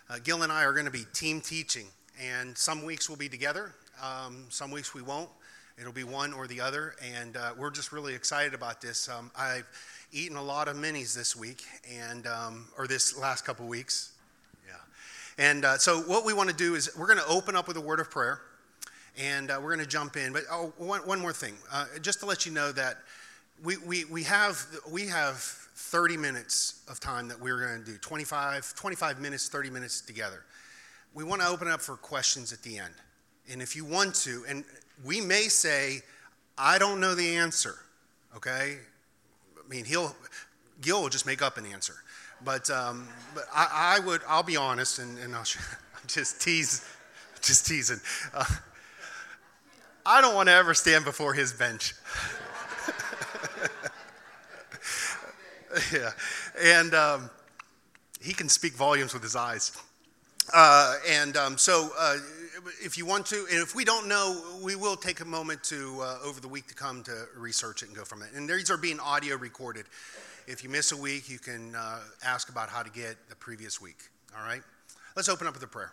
Gil and I are going to be team teaching, and some weeks we'll be together, some weeks we won't. It'll be one or the other, and we're just really excited about this. I've eaten a lot of minis this week, and or this last couple weeks. Yeah. And so what we want to do is we're going to open up with a word of prayer, and we're going to jump in. But one more thing, just to let you know that we have 30 minutes of time that we're going to do, 25 minutes, 30 minutes together. We want to open up for questions at the end. And if you want to, and we may say, I don't know the answer, okay? I mean, Gil will just make up an answer. But I'll be honest, and I'm just teasing. I don't want to ever stand before his bench. Yeah, and he can speak volumes with his eyes. So if you want to, and if we don't know, we will take a moment to, over the week to come, to research it and go from it. And these are being audio recorded. If you miss a week, you can ask about how to get the previous week. All right? Let's open up with a prayer.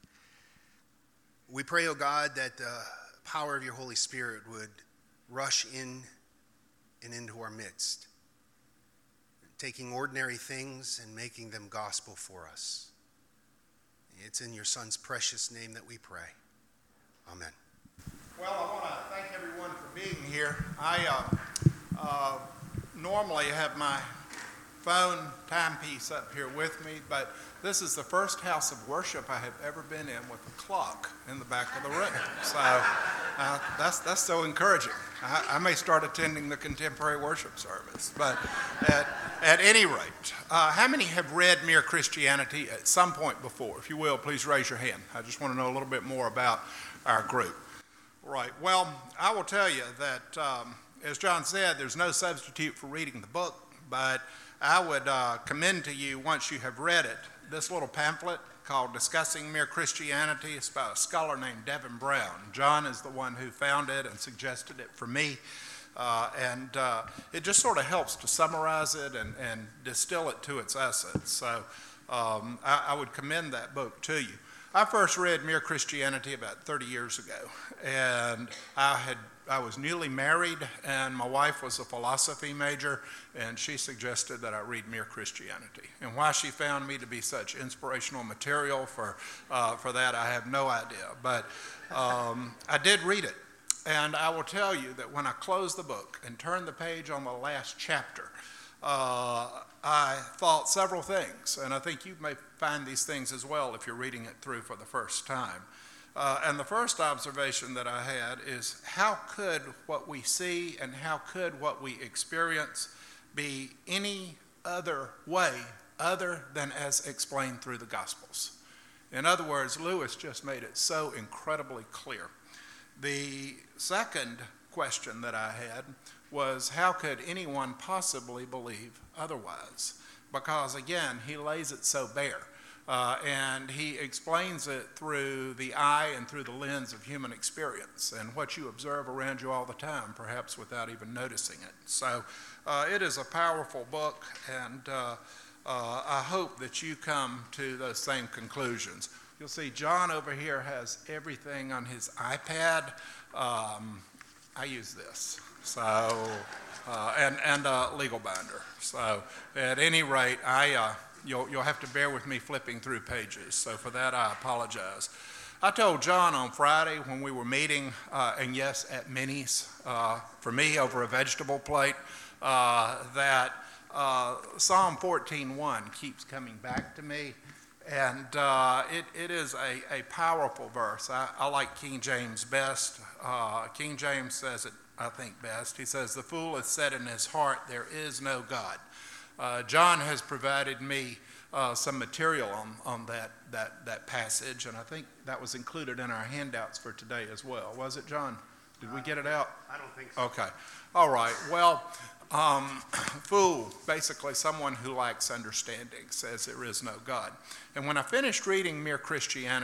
We pray, oh God, that the power of your Holy Spirit would rush in and into our midst, taking ordinary things and making them gospel for us. It's in your Son's precious name that we pray. Amen. Well, I want to thank everyone for being here. I normally have my phone timepiece up here with me, but this is the first house of worship I have ever been in with a clock in the back of the room. So that's so encouraging. I may start attending the contemporary worship service. But at any rate, how many have read Mere Christianity at some point before? If you will, please raise your hand. I just want to know a little bit more about our group. Right. Well, I will tell you that, as John said, there's no substitute for reading the book, but I would commend to you, once you have read it, this little pamphlet called Discussing Mere Christianity. It's about a scholar named Devin Brown. John is the one who found it and suggested it for me. And it just sort of helps to summarize it and distill it to its essence. So I would commend that book to you. I first read Mere Christianity about 30 years ago, and I was newly married, and my wife was a philosophy major, and she suggested that I read Mere Christianity. And why she found me to be such inspirational material for that, I have no idea. But I did read it, and I will tell you that when I closed the book and turned the page on the last chapter, I thought several things, and I think you may find these things as well if you're reading it through for the first time. And the first observation that I had is, how could what we see and how could what we experience be any other way other than as explained through the Gospels? In other words, Lewis just made it so incredibly clear. The second question that I had was, how could anyone possibly believe otherwise? Because again, he lays it so bare. And he explains it through the eye and through the lens of human experience and what you observe around you all the time, perhaps without even noticing it. So it is a powerful book, and I hope that you come to those same conclusions. You'll see John over here has everything on his iPad. I use this, so and a legal binder. So at any rate, You'll have to bear with me flipping through pages, so for that I apologize. I told John on Friday when we were meeting, and yes, at Minnie's, for me over a vegetable plate, that Psalm 14:1 keeps coming back to me, and it is a powerful verse. I like King James best. King James says it, I think, best. He says, "The fool hath said in his heart, there is no God." John has provided me some material on that passage, and I think that was included in our handouts for today as well. Was it, John? Did we get it out? I don't think so. Okay. All right. Well, fool, basically someone who lacks understanding, says there is no God. And when I finished reading Mere Christianity,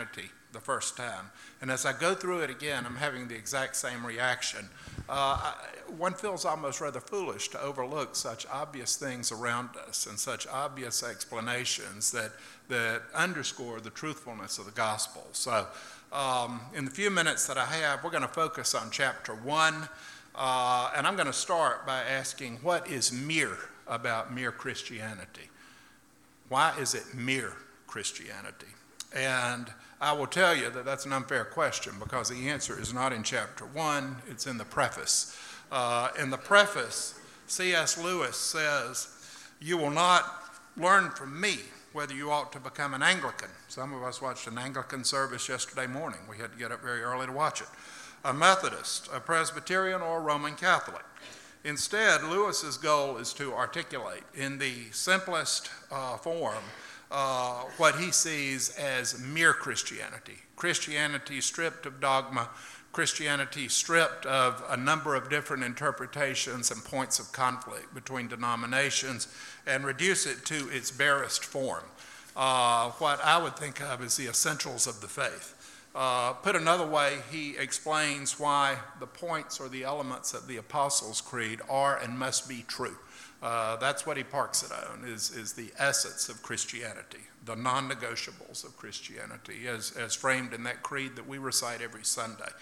the first time. And as I go through it again, I'm having the exact same reaction. One feels almost rather foolish to overlook such obvious things around us and such obvious explanations that underscore the truthfulness of the gospel. So in the few minutes that I have, we're going to focus on chapter 1, and I'm going to start by asking, what is mere about mere Christianity? Why is it mere Christianity? And I will tell you that that's an unfair question, because the answer is not in chapter 1, it's in the preface. In the preface, C.S. Lewis says, "You will not learn from me whether you ought to become an Anglican." Some of us watched an Anglican service yesterday morning. We had to get up very early to watch it. "A Methodist, a Presbyterian, or a Roman Catholic." Instead, Lewis's goal is to articulate in the simplest form what he sees as mere Christianity. Christianity stripped of dogma, Christianity stripped of a number of different interpretations and points of conflict between denominations, and reduce it to its barest form, what I would think of as the essentials of the faith. Put another way, he explains why the points or the elements of the Apostles' Creed are and must be true. That's what he parks it on, is the essence of Christianity, the non-negotiables of Christianity, as framed in that creed that we recite every Sunday.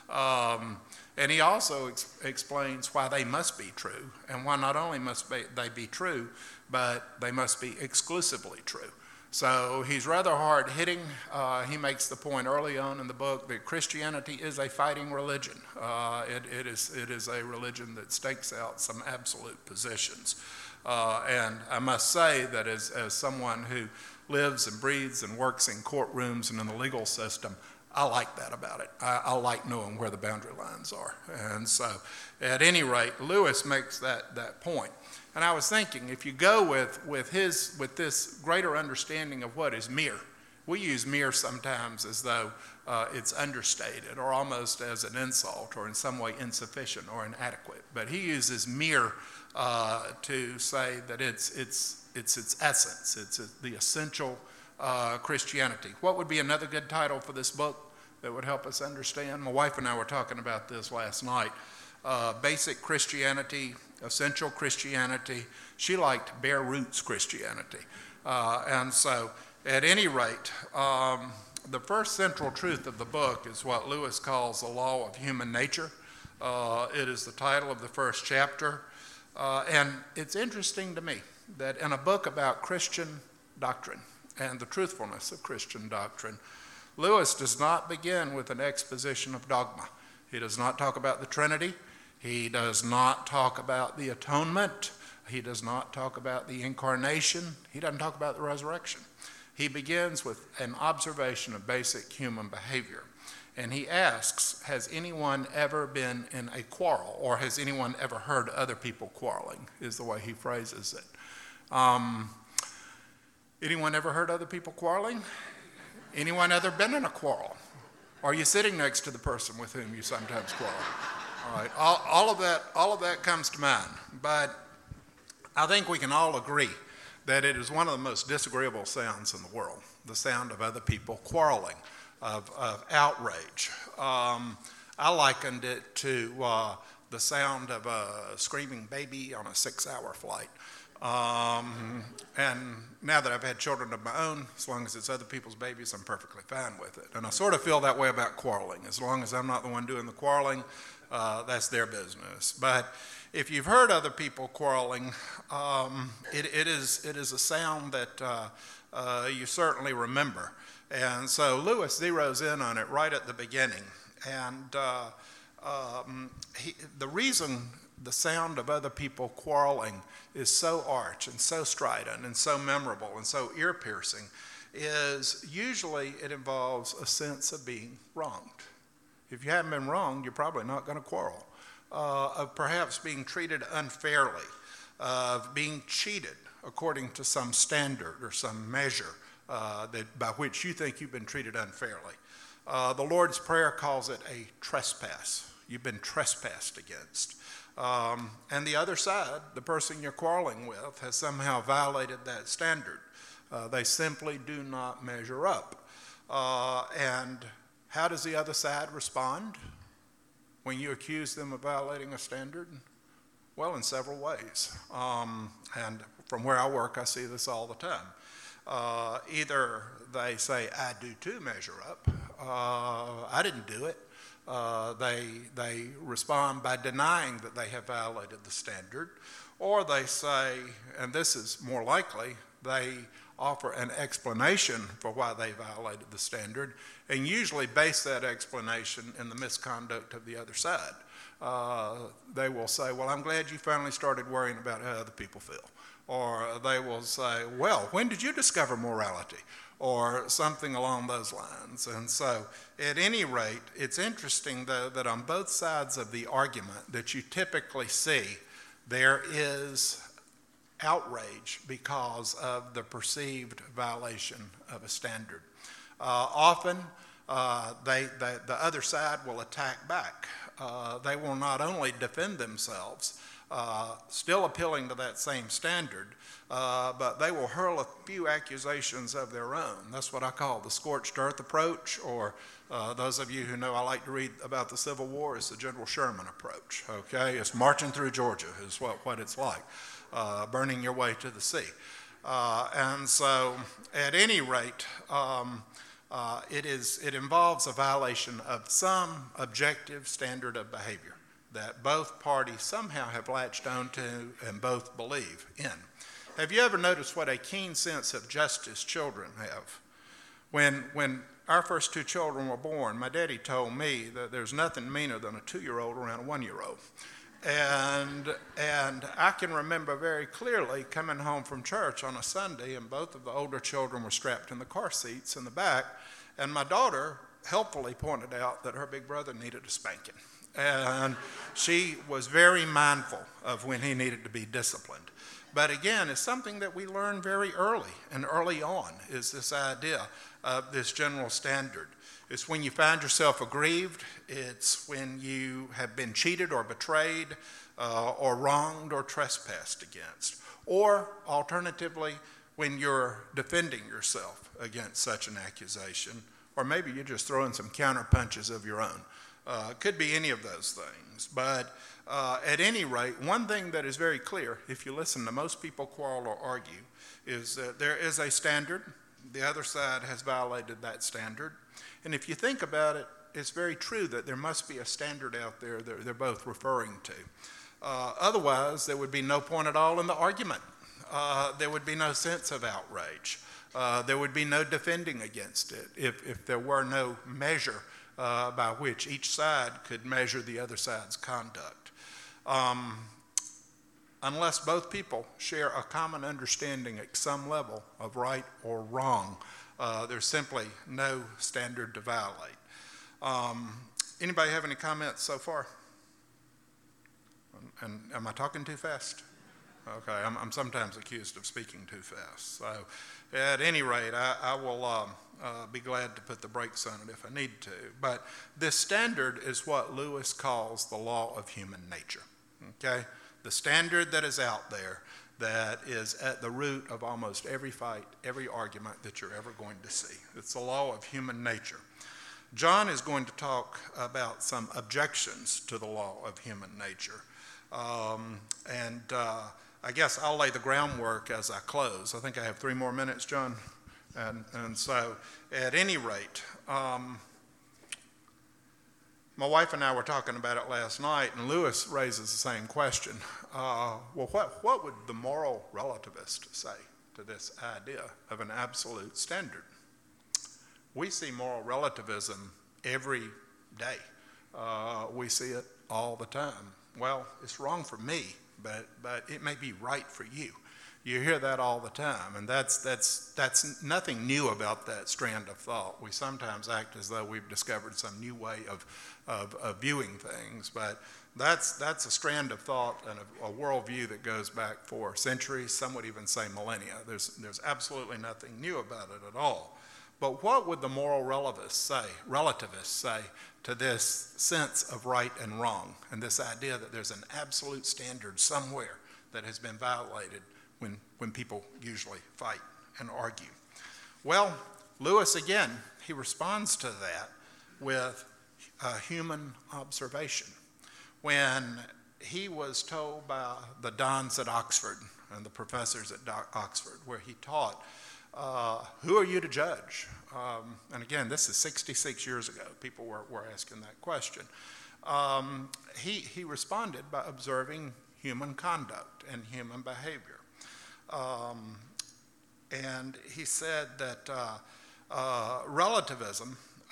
And he also explains why they must be true, and why not only must they be true, but they must be exclusively true. So he's rather hard-hitting. He makes the point early on in the book that Christianity is a fighting religion. It is a religion that stakes out some absolute positions. And I must say that as someone who lives and breathes and works in courtrooms and in the legal system, I like that about it. I like knowing where the boundary lines are. And so at any rate, Lewis makes that point. And I was thinking, if you go with this greater understanding of what is mere, we use mere sometimes as though it's understated or almost as an insult or in some way insufficient or inadequate. But he uses mere to say that it's its essence, it's the essential Christianity. What would be another good title for this book that would help us understand? My wife and I were talking about this last night. Basic Christianity, essential Christianity. She liked bare roots Christianity. And so at any rate, the first central truth of the book is what Lewis calls the law of human nature. It is the title of the first chapter. And it's interesting to me that in a book about Christian doctrine and the truthfulness of Christian doctrine, Lewis does not begin with an exposition of dogma. He does not talk about the Trinity. He does not talk about the atonement. He does not talk about the incarnation. He doesn't talk about the resurrection. He begins with an observation of basic human behavior. And he asks, has anyone ever been in a quarrel, or has anyone ever heard other people quarreling, is the way he phrases it. Anyone ever heard other people quarreling? Anyone ever been in a quarrel? Are you sitting next to the person with whom you sometimes quarrel? All right, all of that comes to mind. But I think we can all agree that it is one of the most disagreeable sounds in the world, the sound of other people quarreling, of outrage. I likened it to the sound of a screaming baby on a 6-hour flight. And now that I've had children of my own, as long as it's other people's babies, I'm perfectly fine with it. And I sort of feel that way about quarreling. As long as I'm not the one doing the quarreling, that's their business. But if you've heard other people quarreling, it is a sound that you certainly remember. And so Lewis zeroes in on it right at the beginning. And the reason the sound of other people quarreling is so arch and so strident and so memorable and so ear-piercing is usually it involves a sense of being wronged. If you haven't been wronged, you're probably not going to quarrel. Of perhaps being treated unfairly, of being cheated according to some standard or some measure by which you think you've been treated unfairly. The Lord's Prayer calls it a trespass. You've been trespassed against. And the other side, the person you're quarreling with, has somehow violated that standard. They simply do not measure up. And how does the other side respond when you accuse them of violating a standard? Well, in several ways. And from where I work, I see this all the time. Either they say, I do too measure up. I didn't do it. They respond by denying that they have violated the standard. Or they say, and this is more likely, they offer an explanation for why they violated the standard, and usually base that explanation in the misconduct of the other side. They will say, well, I'm glad you finally started worrying about how other people feel. Or they will say, well, when did you discover morality? Or something along those lines. And so, at any rate, it's interesting, though, that on both sides of the argument that you typically see, there is outrage because of the perceived violation of a standard. Often, the other side will attack back. They will not only defend themselves, still appealing to that same standard, but they will hurl a few accusations of their own. That's what I call the scorched earth approach, or those of you who know I like to read about the Civil War, it's the General Sherman approach, okay? It's marching through Georgia is what it's like, burning your way to the sea. And so, at any rate, it involves a violation of some objective standard of behavior that both parties somehow have latched onto and both believe in. Have you ever noticed what a keen sense of justice children have? When our first two children were born, my daddy told me that there's nothing meaner than a 2-year-old around a 1-year-old. And I can remember very clearly coming home from church on a Sunday, and both of the older children were strapped in the car seats in the back, and my daughter helpfully pointed out that her big brother needed a spanking. And she was very mindful of when he needed to be disciplined. But again, it's something that we learn very early, and early on is this idea of this general standard. It's when you find yourself aggrieved, it's when you have been cheated or betrayed or wronged or trespassed against. Or alternatively, when you're defending yourself against such an accusation, or maybe you're just throwing some counter punches of your own. Could be any of those things. But at any rate, one thing that is very clear, if you listen to most people quarrel or argue, is that there is a standard. The other side has violated that standard. And if you think about it, it's very true that there must be a standard out there that they're both referring to. Otherwise, there would be no point at all in the argument. There would be no sense of outrage. There would be no defending against it if there were no measure by which each side could measure the other side's conduct. Unless both people share a common understanding at some level of right or wrong, there's simply no standard to violate. Anybody have any comments so far? And am I talking too fast? Okay, I'm sometimes accused of speaking too fast. So at any rate, I will be glad to put the brakes on it if I need to. But this standard is what Lewis calls the law of human nature, okay? The standard that is out there that is at the root of almost every fight, every argument that you're ever going to see. It's the law of human nature. John is going to talk about some objections to the law of human nature. I guess I'll lay the groundwork as I close. I think I have 3 more minutes, John. And so, at any rate, my wife and I were talking about it last night, and Lewis raises the same question. Well, what would the moral relativist say to this idea of an absolute standard? We see moral relativism every day. We see it all the time. Well, it's wrong for me, but it may be right for you. You hear that all the time, and that's nothing new about that strand of thought. We sometimes act as though we've discovered some new way of viewing things, but that's a strand of thought and a worldview that goes back for centuries. Some would even say millennia. There's absolutely nothing new about it at all. But what would the moral relativists say to this sense of right and wrong, and this idea that there's an absolute standard somewhere that has been violated when people usually fight and argue? Well, Lewis, again, he responds to that with human observation. When he was told by the dons at Oxford and the professors at Oxford, where he taught, who are you to judge? And again, this is 66 years ago. People were asking that question. He responded by observing human conduct and human behavior. And he said that relativism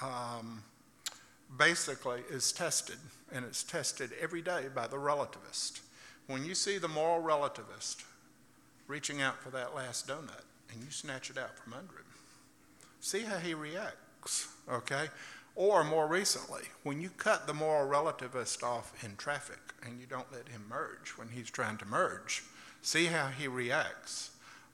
basically is tested, and it's tested every day by the relativist. When you see the moral relativist reaching out for that last donut and you snatch it out from under him, see how he reacts, okay? Or more recently, when you cut the moral relativist off in traffic and you don't let him merge when he's trying to merge, see how he reacts.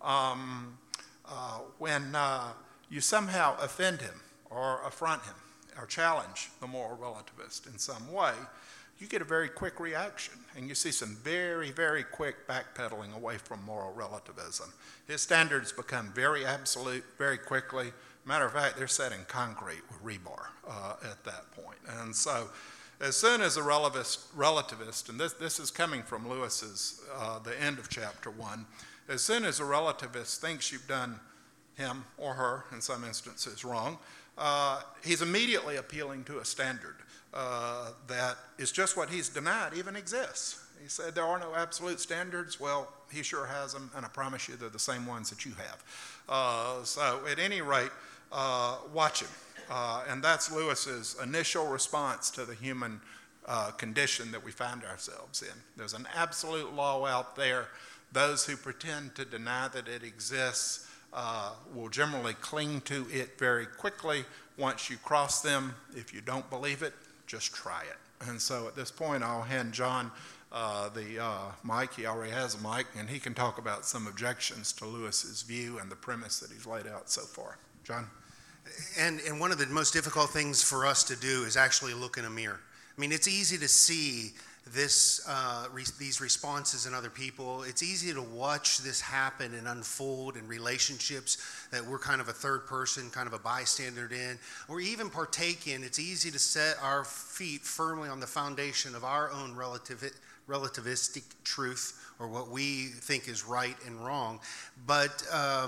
When you somehow offend him or affront him or challenge the moral relativist in some way, you get a very quick reaction, and you see some very, very quick backpedaling away from moral relativism. His standards become very absolute very quickly. Matter of fact, they're set in concrete with rebar at that point. And so as soon as a relativist, and this is coming from Lewis's, the end of chapter 1, as soon as a relativist thinks you've done him or her, in some instances, wrong, he's immediately appealing to a standard that is just what he's denied even exists. He said there are no absolute standards. Well, he sure has them, and I promise you they're the same ones that you have. So at any rate, watch him. And that's Lewis's initial response to the human condition that we find ourselves in. There's an absolute law out there. Those who pretend to deny that it exists will generally cling to it very quickly. Once you cross them, if you don't believe it, just try it. And so at this point, I'll hand John the mic. He already has a mic, and he can talk about some objections to Lewis's view and the premise that he's laid out so far. John? And one of the most difficult things for us to do is actually look in a mirror. I mean, it's easy to see these responses in other people. It's easy to watch this happen and unfold in relationships that we're kind of a third person, kind of a bystander in, or even partake in. It's easy to set our feet firmly on the foundation of our own relativistic truth, or what we think is right and wrong. But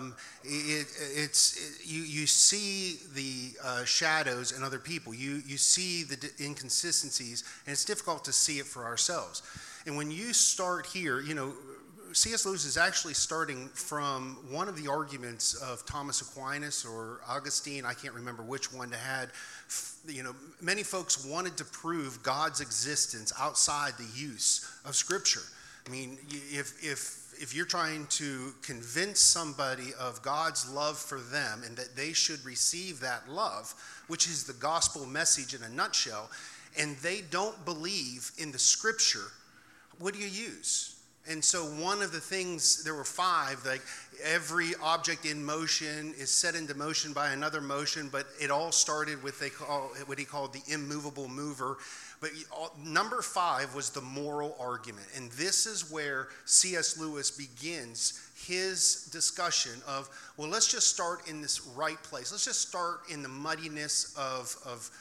you see the shadows in other people. You see the inconsistencies, and it's difficult to see it for ourselves. And when you start here, C.S. Lewis is actually starting from one of the arguments of Thomas Aquinas or Augustine. I can't remember which one to had. Many folks wanted to prove God's existence outside the use of Scripture. I mean, if you're trying to convince somebody of God's love for them and that they should receive that love, which is the gospel message in a nutshell, and they don't believe in the Scripture, what do you use? And so one of the things, there were 5, like every object in motion is set into motion by another motion, but it all started with what he called the immovable mover. But number 5 was the moral argument. And this is where C.S. Lewis begins his discussion of, well, let's just start in this right place. Let's just start in the muddiness of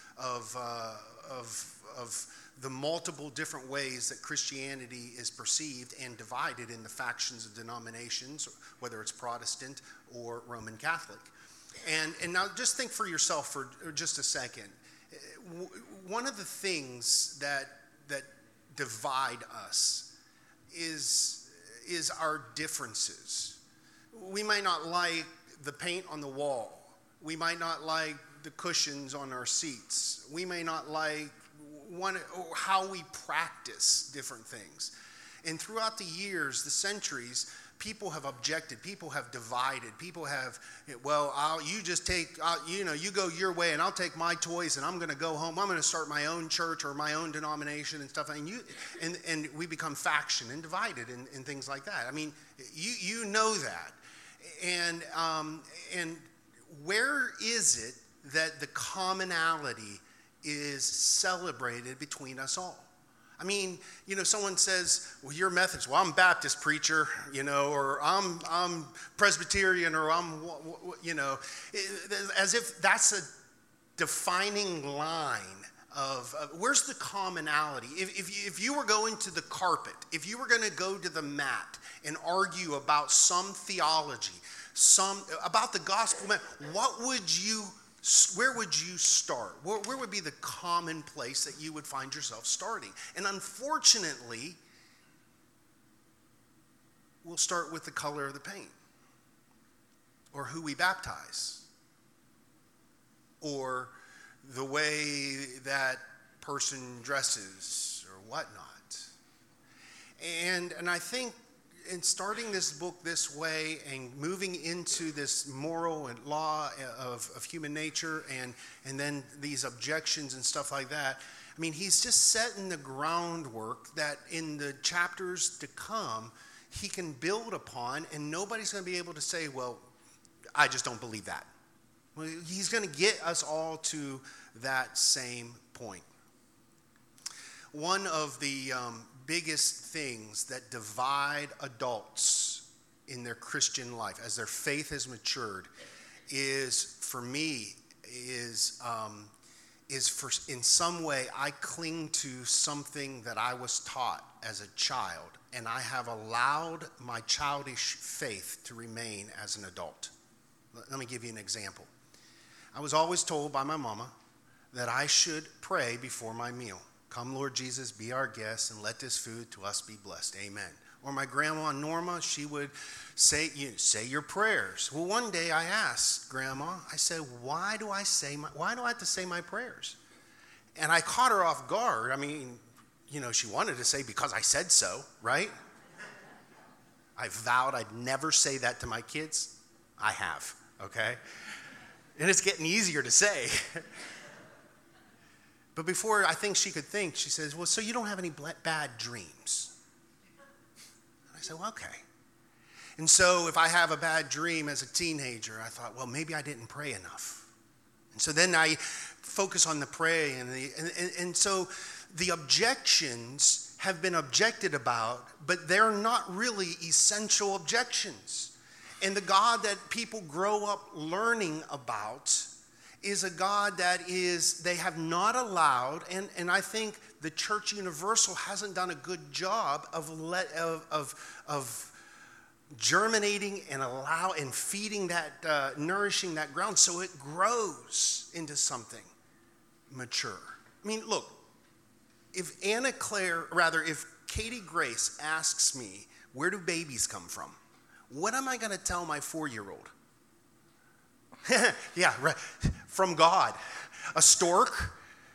the multiple different ways that Christianity is perceived and divided in the factions of denominations, whether it's Protestant or Roman Catholic. And now just think for yourself for just a second. One of the things that divide us is our differences. We might not like the paint on the wall. We might not like the cushions on our seats. We may not like how we practice different things. And throughout the years, the centuries, people have objected, people have divided, people have, you go your way and I'll take my toys and I'm going to go home. I'm going to start my own church or my own denomination and stuff. And we become faction and divided and things like that. I mean, you know that. And where is it that the commonality is celebrated between us all? I mean, someone says, well, you're Methodist. Well, I'm Baptist preacher, or I'm Presbyterian, or I'm, as if that's defining line of where's the commonality. If you were going to the carpet, if you were going to go to the mat and argue about some theology, about the gospel, where would you start? Where would be the common place that you would find yourself starting? And unfortunately, we'll start with the color of the paint, or who we baptize, or the way that person dresses, or whatnot. And I think in starting this book this way and moving into this moral and law of human nature and then these objections and stuff like that, I mean, he's just setting the groundwork that in the chapters to come, he can build upon, and nobody's going to be able to say, well, I just don't believe that. Well, he's going to get us all to that same point. One of the biggest things that divide adults in their Christian life as their faith has matured is, for me, is for in some way I cling to something that I was taught as a child, and I have allowed my childish faith to remain as an adult. Let me give you an example. I was always told by my mama that I should pray before my meal. Come, Lord Jesus, be our guest, and let this food to us be blessed. Amen. Or my grandma Norma, she would say your prayers. Well, one day I asked Grandma, I said, why do I have to say my prayers? And I caught her off guard. I mean, she wanted to say because I said so, right? I vowed I'd never say that to my kids. I have, okay? And it's getting easier to say. But before I think she could think, she says, well, so you don't have any bad dreams? And I said, well, okay. And so if I have a bad dream as a teenager, I thought, well, maybe I didn't pray enough. And so then I focus on the praying. And so the objections have been objected about, but they're not really essential objections. And the God that people grow up learning about is a God that they have not allowed, and I think the Church Universal hasn't done a good job of germinating and feeding that, nourishing that ground so it grows into something mature. I mean, look, if Katie Grace asks me, where do babies come from? What am I going to tell my 4-year-old? Yeah, right. From God. A stork.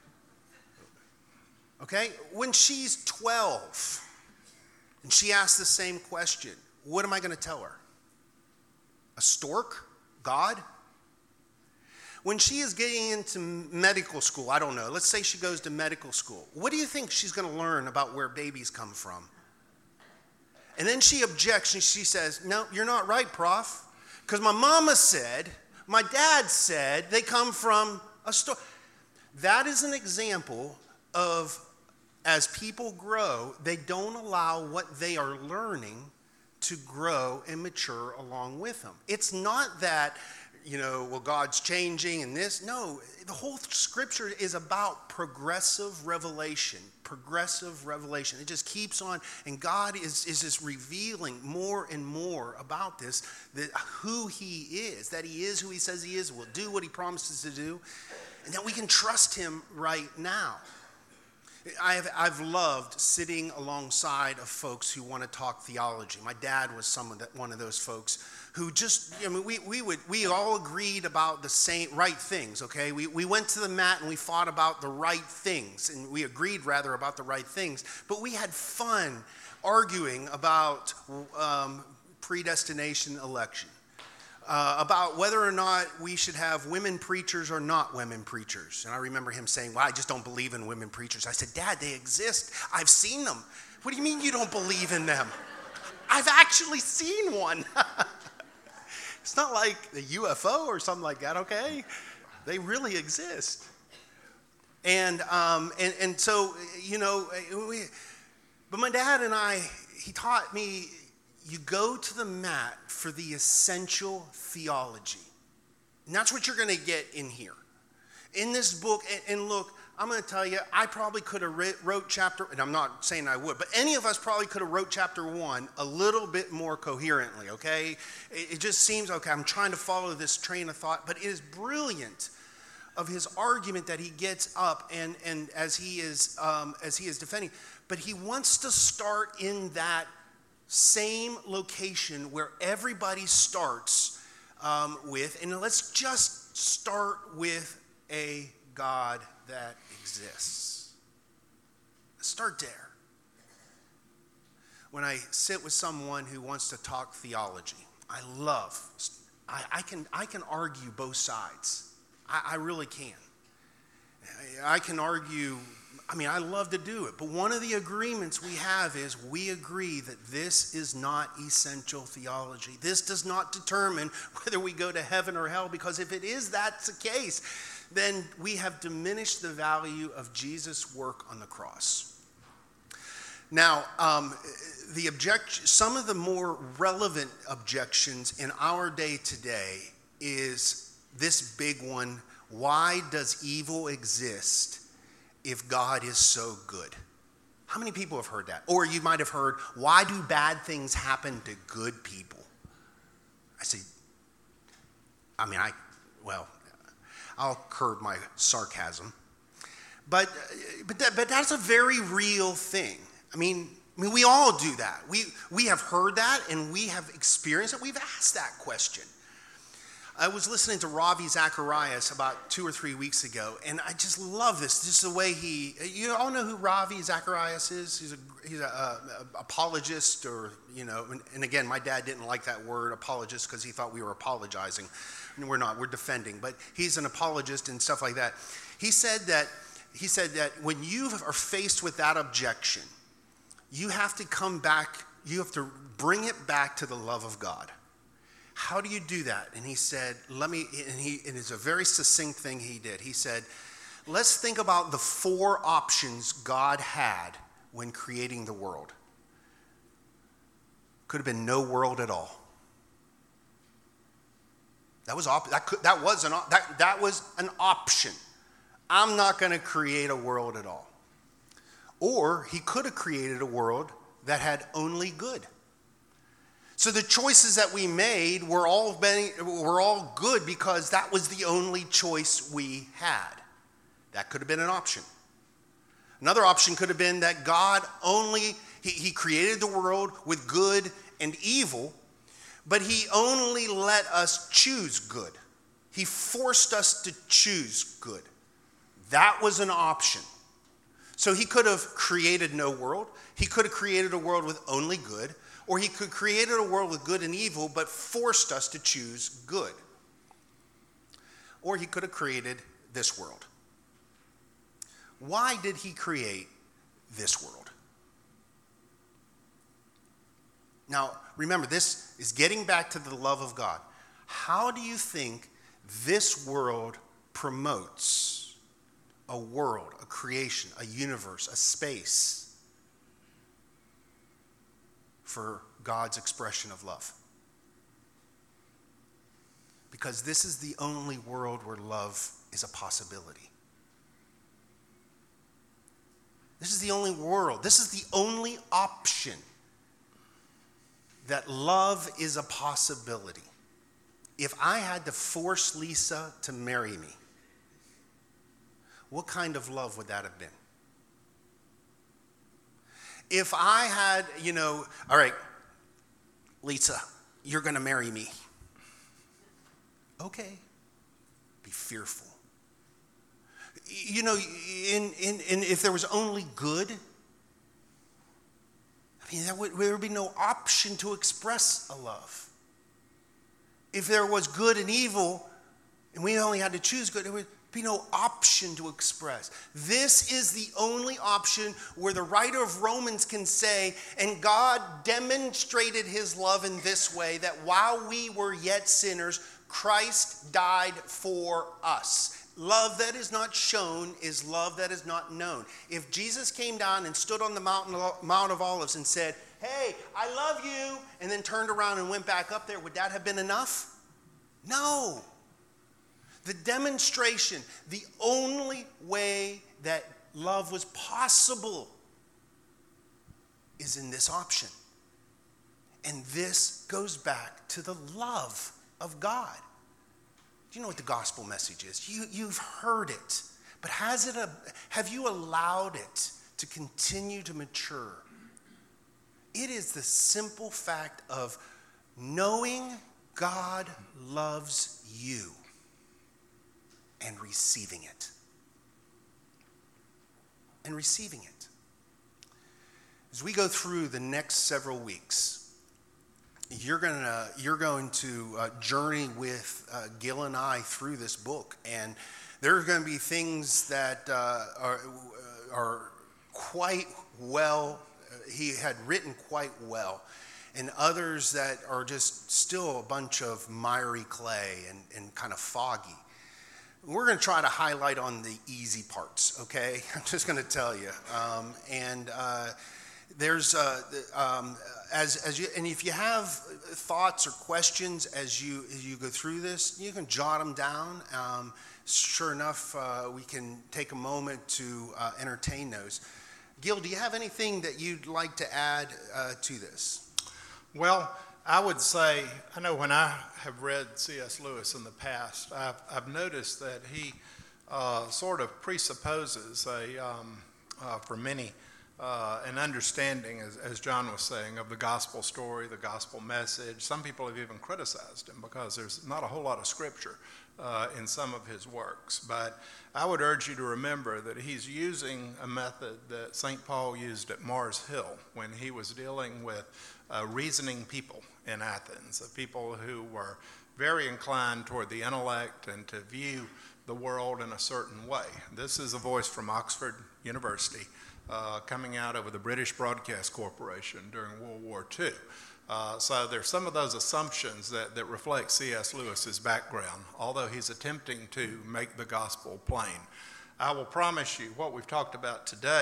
Okay? When she's 12 and she asks the same question, what am I going to tell her? A stork? God? When she is getting into medical school, I don't know, let's say she goes to medical school, what do you think she's going to learn about where babies come from? And then she objects and she says, no, you're not right, Prof. Because my mama said, my dad said they come from a stork. That is an example of, as people grow, they don't allow what they are learning to grow and mature along with them. It's not that, well, God's changing and this. No, the whole scripture is about progressive revelation. It just keeps on, and God is just revealing more and more about this, that who he is, that he is who he says he is, will do what he promises to do, and that we can trust him right now. I've loved sitting alongside of folks who want to talk theology. My dad was one of those folks who just, we all agreed about the same right things, okay? We went to the mat and we fought about the right things, and we agreed rather about the right things, but we had fun arguing about predestination election. About whether or not we should have women preachers or not women preachers. And I remember him saying, well, I just don't believe in women preachers. I said, Dad, they exist. I've seen them. What do you mean you don't believe in them? I've actually seen one. It's not like a UFO or something like that, okay? They really exist. And so, but my dad and he taught me, you go to the mat for the essential theology. And that's what you're going to get in here. In this book, and look, I'm going to tell you, I probably could have wrote chapter, and I'm not saying I would, but any of us probably could have wrote chapter 1 a little bit more coherently, okay? It just seems, okay, I'm trying to follow this train of thought, but it is brilliant of his argument that he gets up and as he is defending, but he wants to start in that same location where everybody starts with, and let's just start with a God that exists. Start there. When I sit with someone who wants to talk theology, I can argue both sides. I really can. I can argue, I love to do it, but one of the agreements we have is we agree that this is not essential theology. This does not determine whether we go to heaven or hell, because if that's the case, then we have diminished the value of Jesus' work on the cross. Now, some of the more relevant objections in our day today is this big one: why does evil exist if God is so good? How many people have heard that? Or you might have heard, why do bad things happen to good people? I say, I'll curb my sarcasm. But that's a very real thing. We all do that. We have heard that, and we have experienced it. We've asked that question. I was listening to Ravi Zacharias about 2 or 3 weeks ago, and I just love this. Just the way you all know who Ravi Zacharias is? He's an apologist, and again, my dad didn't like that word, apologist, because he thought we were apologizing. And we're not, we're defending, but he's an apologist and stuff like that. He said that when you are faced with that objection, you have to come back, you have to bring it back to the love of God. How do you do that? And he said, and it's a very succinct thing he did. He said, let's think about the 4 options God had when creating the world. Could have been no world at all. That was an option. I'm not going to create a world at all. Or he could have created a world that had only good. So the choices that we made were all good because that was the only choice we had. That could have been an option. Another option could have been that God he created the world with good and evil, but he only let us choose good. He forced us to choose good. That was an option. So he could have created no world. He could have created a world with only good. Or he could have created a world with good and evil, but forced us to choose good. Or he could have created this world. Why did he create this world? Now, remember, this is getting back to the love of God. How do you think this world promotes a world, a creation, a universe, a space for God's expression of love? Because this is the only world where love is a possibility. This is the only world. This is the only option that love is a possibility. If I had to force Lisa to marry me, what kind of love would that have been? If I had, all right, Lisa, you're going to marry me. Okay. Be fearful. If there was only good, there would be no option to express a love. If there was good and evil, and we only had to choose good, there would be no option to express. This is the only option where the writer of Romans can say, and God demonstrated his love in this way, that while we were yet sinners, Christ died for us. Love that is not shown is love that is not known. If Jesus came down and stood on the Mount of Olives and said, hey, I love you, and then turned around and went back up there, would that have been enough? No. The demonstration, the only way that love was possible is in this option. And this goes back to the love of God. Do you know what the gospel message is? You've heard it, but have you allowed it to continue to mature? It is the simple fact of knowing God loves you and receiving it. And receiving it. As we go through the next several weeks, you're going to journey with Gil and I through this book, and there are going to be things that are quite well. He had written quite well, and others that are just still a bunch of miry clay and kind of foggy. We're going to try to highlight on the easy parts, okay? I'm just going to tell you. There's if you have thoughts or questions as you go through this, you can jot them down. Sure enough, we can take a moment to entertain those. Gil, do you have anything that you'd like to add to this? Well, I would say, I know when I have read C.S. Lewis in the past, I've noticed that he sort of presupposes for many, an understanding, as John was saying, of the gospel story, the gospel message. Some people have even criticized him because there's not a whole lot of scripture in some of his works. But I would urge you to remember that he's using a method that St. Paul used at Mars Hill when he was dealing with reasoning people in Athens, of people who were very inclined toward the intellect and to view the world in a certain way. This is a voice from Oxford University coming out of the British Broadcast Corporation during World War II. So there's some of those assumptions that reflect C.S. Lewis's background, although he's attempting to make the gospel plain. I will promise you what we've talked about today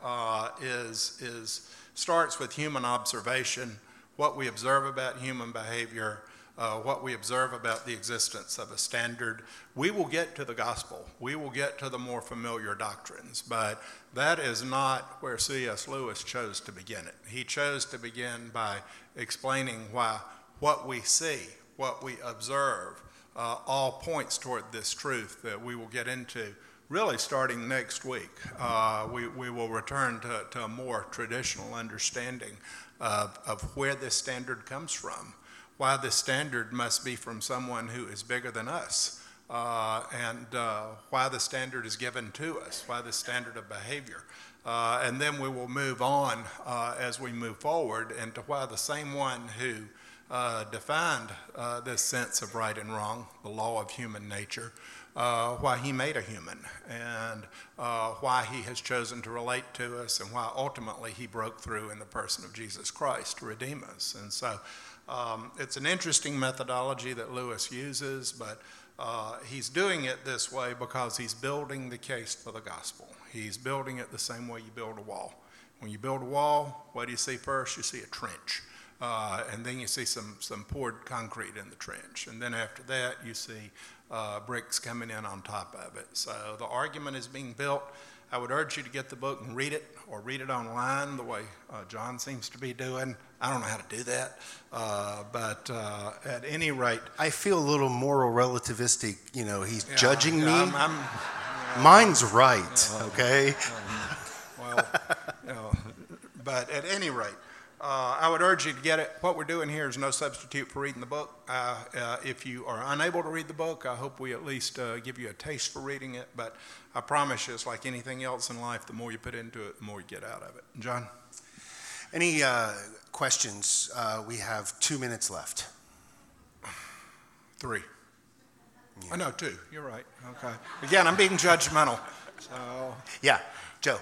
starts with human observation, what we observe about human behavior, what we observe about the existence of a standard. We will get to the gospel. We will get to the more familiar doctrines, but that is not where C.S. Lewis chose to begin it. He chose to begin by explaining why what we see, what we observe, all points toward this truth that we will get into really starting next week. We will return to a more traditional understanding of where this standard comes from, why this standard must be from someone who is bigger than us, and why the standard is given to us, why the standard of behavior. And then we will move on as we move forward into why the same one who defined this sense of right and wrong, the law of human nature, why he made a human, and why he has chosen to relate to us, and why ultimately he broke through in the person of Jesus Christ to redeem us. And so it's an interesting methodology that Lewis uses, but he's doing it this way because he's building the case for the gospel. He's building it the same way you build a wall. When you build a wall, what do you see first? You see a trench. And then you see some poured concrete in the trench. And then after that, you see bricks coming in on top of it. So the argument is being built. I would urge you to get the book and read it, or read it online the way John seems to be doing. I don't know how to do that, but at any rate. I feel a little moral relativistic, he's judging me. Mine's right, okay? But at any rate, I would urge you to get it. What we're doing here is no substitute for reading the book. If you are unable to read the book, I hope we at least give you a taste for reading it. But I promise you, it's like anything else in life. The more you put into it, the more you get out of it. John? Any questions? We have 2 minutes left. 3. Yeah. Oh, no, 2. You're right. Okay. Again, I'm being judgmental. So. Yeah. Joe.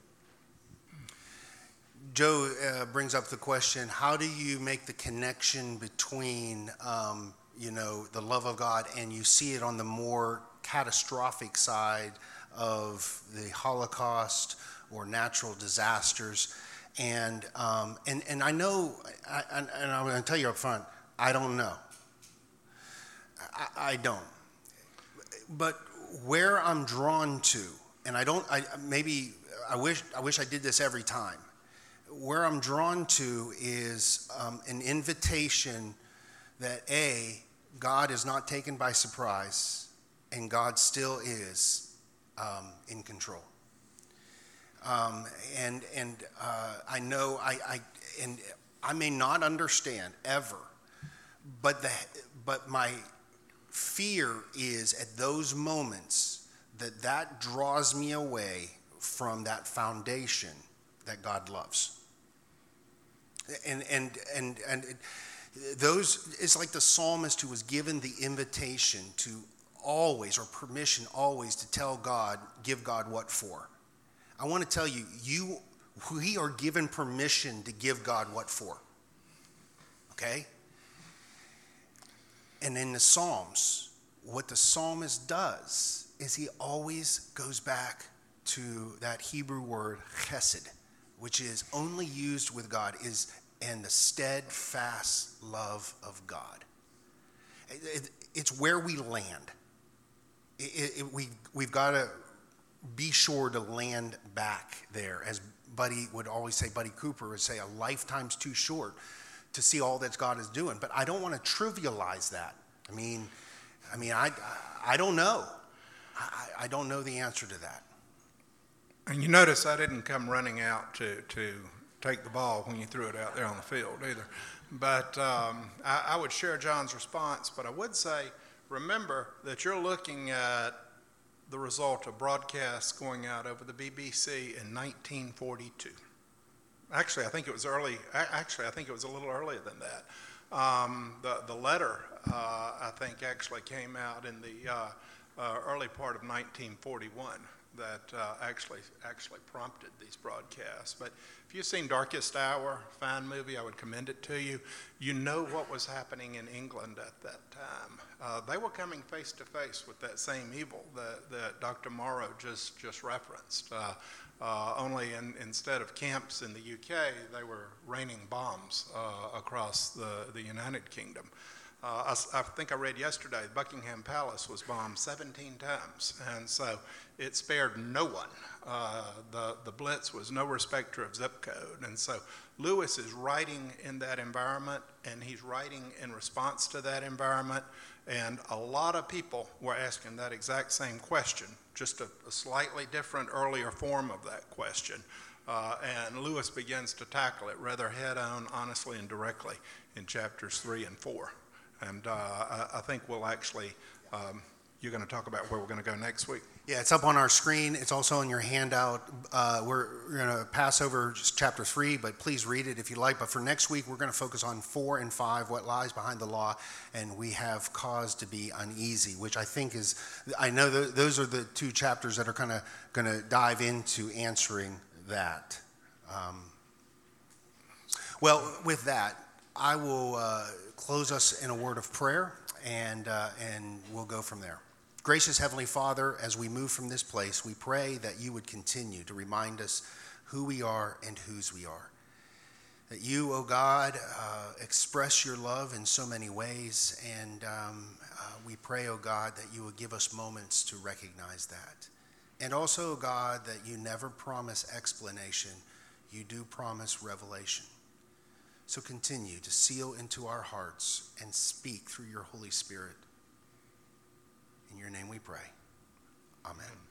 Joe brings up the question, how do you make the connection between, the love of God, and you see it on the more catastrophic side of the Holocaust or natural disasters? And I know, and I'm going to tell you up front, I don't know. I don't. But where I'm drawn to, and I wish I did this every time. Where I'm drawn to is an invitation that God is not taken by surprise, and God still is in control. I know I may not understand ever, but my fear is at those moments that draws me away from that foundation that God loves. And those, it's like the psalmist who was given the invitation to always, or permission always, to tell God, give God what for. I want to tell you, we are given permission to give God what for. Okay? And in the Psalms, what the psalmist does is he always goes back to that Hebrew word chesed, which is only used with God, and the steadfast love of God. It's where we land. We've got to be sure to land back there. As Buddy would always say, Buddy Cooper would say, a lifetime's too short to see all that God is doing. But I don't want to trivialize that. I mean, I don't know. I don't know the answer to that. And you notice I didn't come running out to take the ball when you threw it out there on the field either. But I would share John's response, but I would say, remember that you're looking at the result of broadcasts going out over the BBC in 1942. Actually, I think it was early. Actually, I think it was a little earlier than that. The letter, I think, actually came out in the early part of 1941 that actually prompted these broadcasts. But if you've seen Darkest Hour, fine movie, I would commend it to you. You know what was happening in England at that time. They were coming face to face with that same evil that Dr. Morrow just referenced. Only instead of camps in the UK, they were raining bombs across the United Kingdom. I think I read yesterday, Buckingham Palace was bombed 17 times, and so it spared no one. The Blitz was no respecter of zip code, and so Lewis is writing in that environment, and he's writing in response to that environment, and a lot of people were asking that exact same question, just a slightly different, earlier form of that question. And Lewis begins to tackle it rather head-on, honestly, and directly in chapters 3 and 4. And I think we'll actually, you're going to talk about where we're going to go next week. Yeah, it's up on our screen. It's also on your handout. We're going to pass over just chapter 3, but please read it if you like. But for next week, we're going to focus on 4 and 5, what lies behind the law, and we have cause to be uneasy, which I think is, I know those are the 2 chapters that are kind of going to dive into answering that. Well, with that, I will close us in a word of prayer, and we'll go from there. Gracious Heavenly Father, as we move from this place, we pray that you would continue to remind us who we are and whose we are. That you, O God, express your love in so many ways, and we pray, O God, that you would give us moments to recognize that. And also, O God, that you never promise explanation, you do promise revelation. So continue to seal into our hearts and speak through your Holy Spirit. In your name we pray. Amen.